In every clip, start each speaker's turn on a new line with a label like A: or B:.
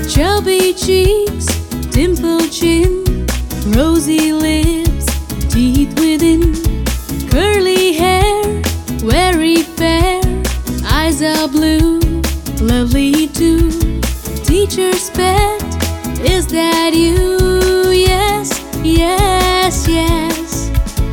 A: Chubby cheeks, dimpled chin, rosy lips, teeth within, curly hair, very fair, eyes are blue, lovely too. Teacher's pet, is that you? Yes, yes, yes.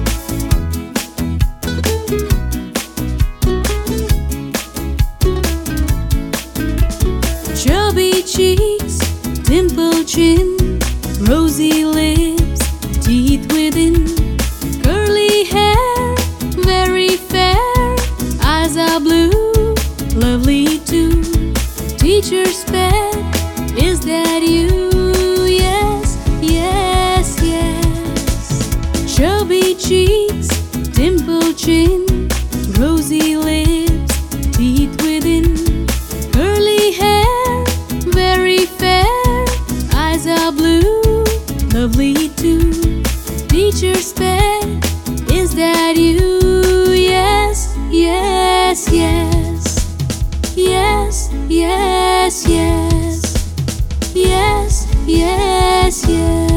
A: Chubby cheeks, dimpled chin, rosy lips, teeth within, curly hair, very fair, eyes are blue, lovely too. Teacher's pet, is that you? Yes, yes, yes. Chubby cheeks, dimpled chin, rosy lips, teeth within, curly hair, very fair, eyes are blue, lovely too. Teacher's pet, is that you? Yes, yes, yes. Yes, yes, yes. Yes, yes, yes.